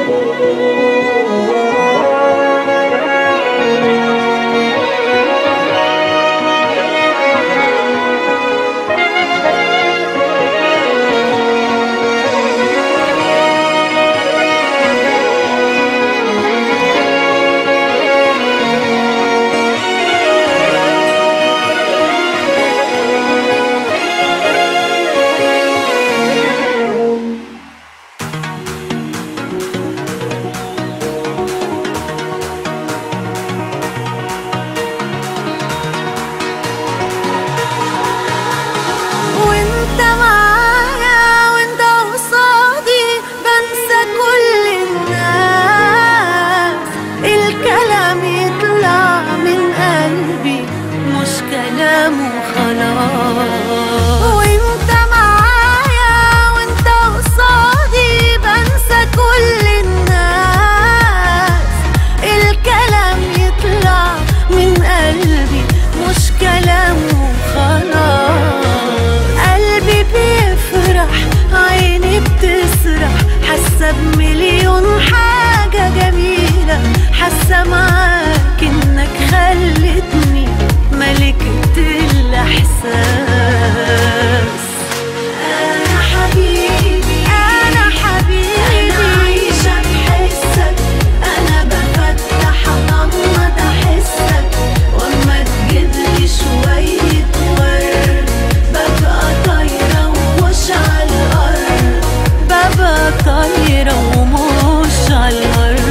وانت معايا وانت قصادي بنسى كل الناس، الكلام يطلع من قلبي مش كلام وخلاص. قلبي بيفرح عيني بتسرح، حاسة بمليون حاجة جميلة، حاسة معاك انك خلتني ملكة الإحساس. أنا حبيبي أنا حبيبي، أنا عايشة بحسك، أنا بفتح أغمض أحسك، وأما تجيبلي شوية ورد ببقى طايرة ومش عالأرض، ببقى طايرة ومش عالأرض.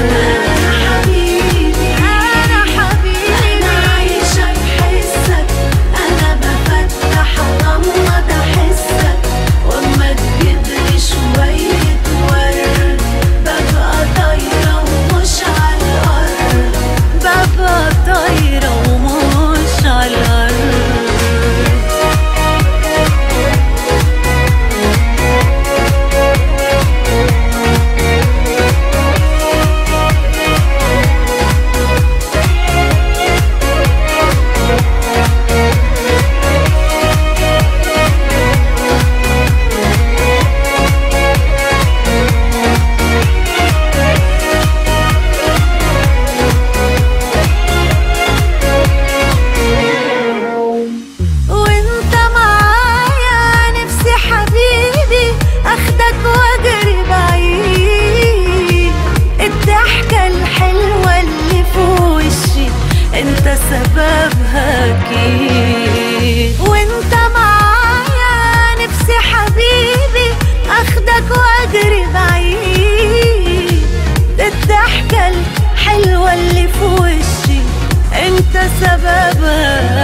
انت سببها اكيد، وانت معايا نفسي حبيبي اخدك واجري بعيد. الضحكة الحلوة اللي في وشي انت سببها